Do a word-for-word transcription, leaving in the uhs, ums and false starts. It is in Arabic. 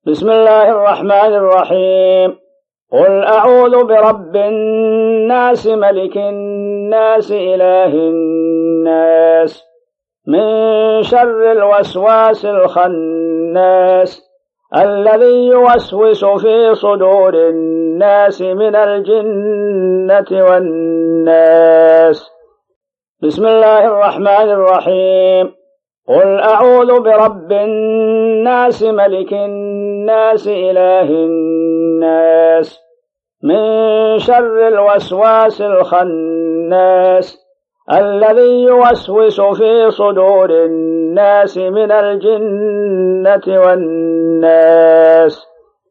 بسم الله الرحمن الرحيم. قل أعوذ برب الناس ملك الناس إله الناس من شر الوسواس الخناس الذي يوسوس في صدور الناس من الجنة والناس. بسم الله الرحمن الرحيم. قل أعوذ برب الناس ملك الناس إله الناس من شر الوسواس الخناس الذي يوسوس في صدور الناس من الجنة والناس.